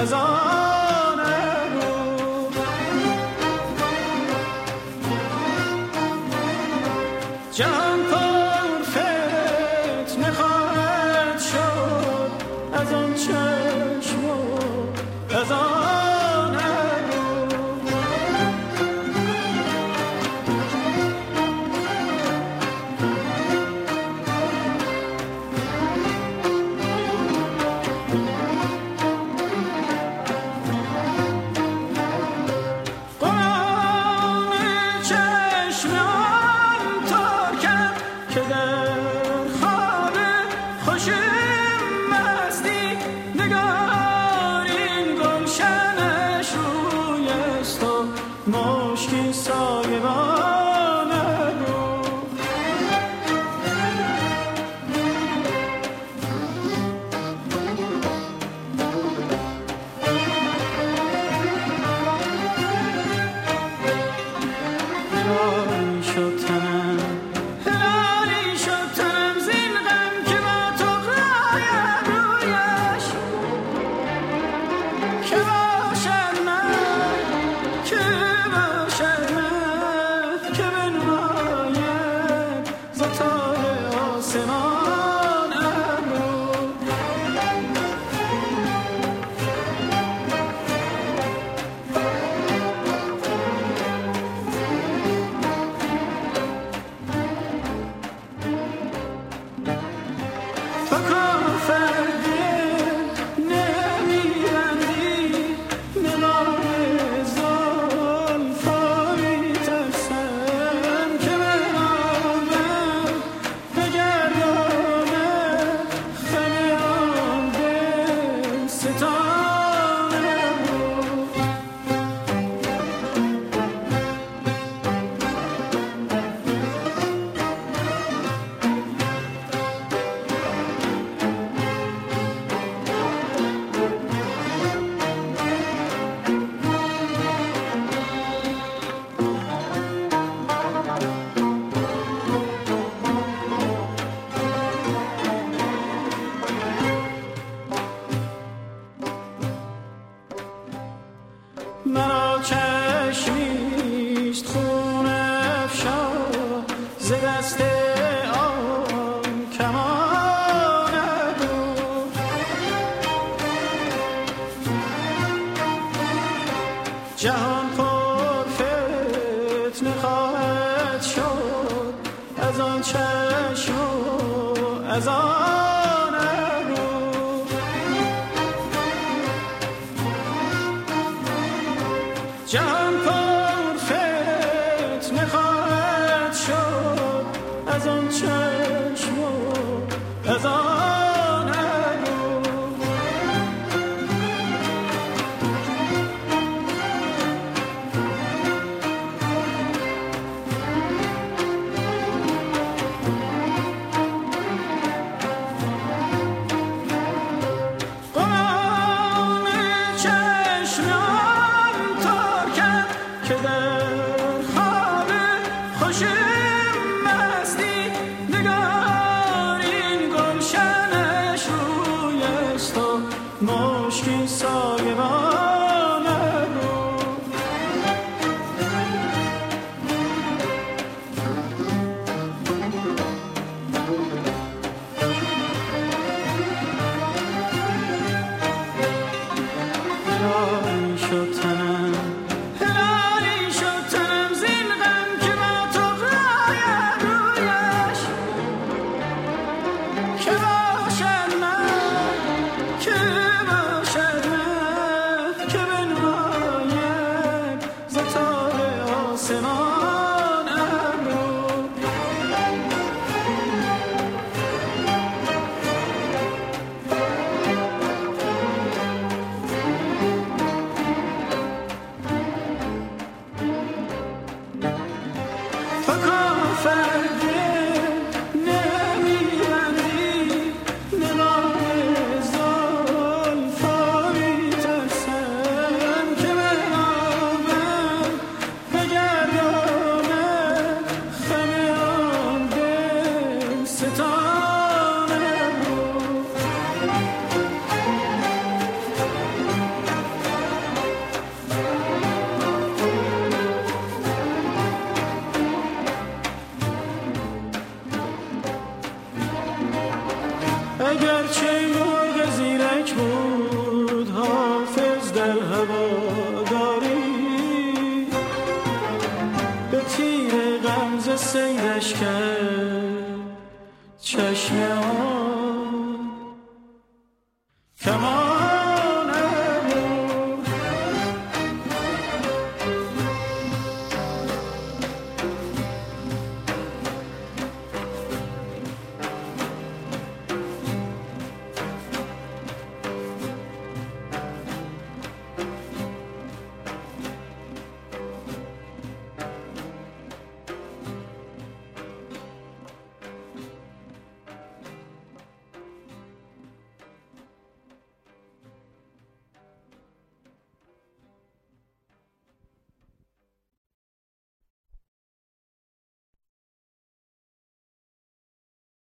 از آن رو جهان پر فتنه خواهد شد از آن چشم و از آن مرا چشمیست خون افشا ز دست آن کمان بود جهان پر فتنه خواهد شد از آن چشم و از آن رو جهان پر فتنه خواهد شد از آن چشم و از آن رو قوم چشمان تا کرد که در خواب خوش مستی نگار این گلشنش رویست و مشکی سایبان رو هلالی شد تنم زین غم که با تو غایم رویش که باشد من که باشد من که بنمایم ز تار آسمان ابرو تو کافرده نمیبندی نقاب زلفا میترسم که بنامم بگردامم خم آن دل ستانم رو اگرچه مرغ زیرک بود حافظ در هواداری، به تیر غمزه سیرش کرد چشم